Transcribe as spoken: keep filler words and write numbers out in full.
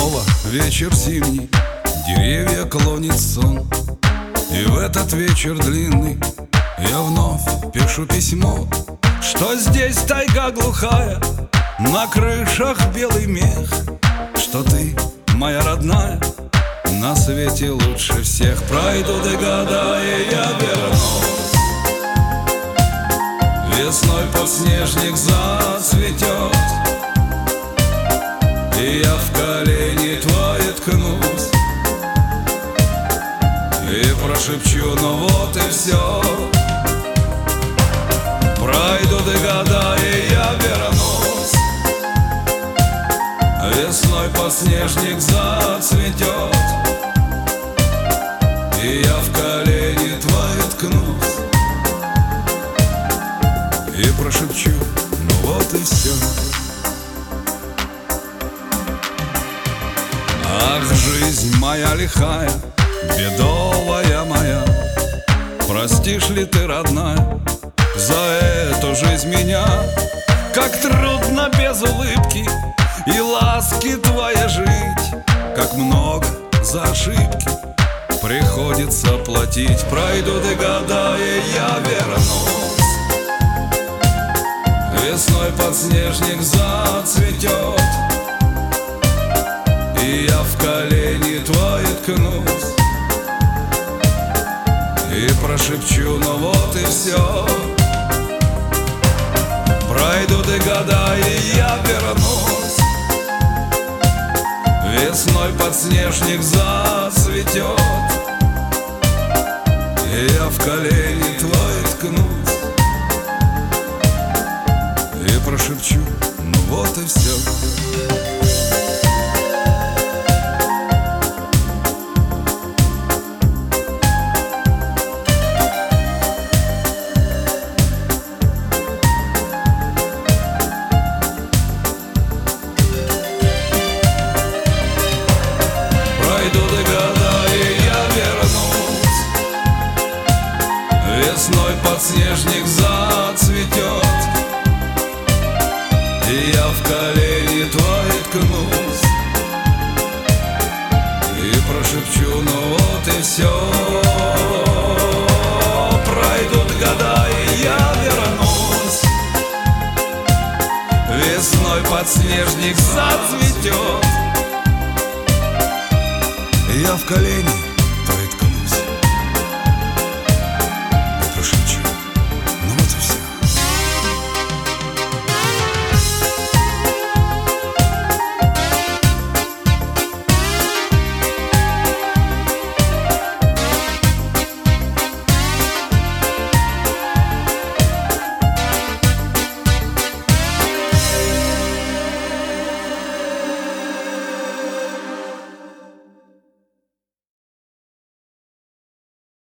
Снова вечер зимний, деревья клонит сон. И в этот вечер длинный я вновь пишу письмо, что здесь тайга глухая, на крышах белый мех, что ты, моя родная, на свете лучше всех. Пройдут и года, и я вернусь. Весной подснежник зацветет, и я в колени твои ткнусь и прошепчу: ну вот и все. Пройдут и года, и я вернусь. Весной подснежник зацветет, и я в колени твои ткнусь и прошепчу: ну вот и все. Ах, жизнь моя лихая, бедовая моя, простишь ли ты, родная, за эту жизнь меня? Как трудно без улыбки и ласки твоей жить, как много за ошибки приходится платить. Пройдут и года, и я вернусь. Весной подснежник зацветет, и я в колени твои ткнусь и прошепчу: ну вот и все. Пройдут и года, и я вернусь. Весной подснежник зацветет, и я в колени твои ткнусь и прошепчу: ну вот и все. Пройдут и года, и я вернусь. Весной подснежник зацветет, и я в колени твои ткнусь и прошепчу: ну вот и все. Пройдут года, и я вернусь. Весной подснежник зацветет, я в колени твои ткнусь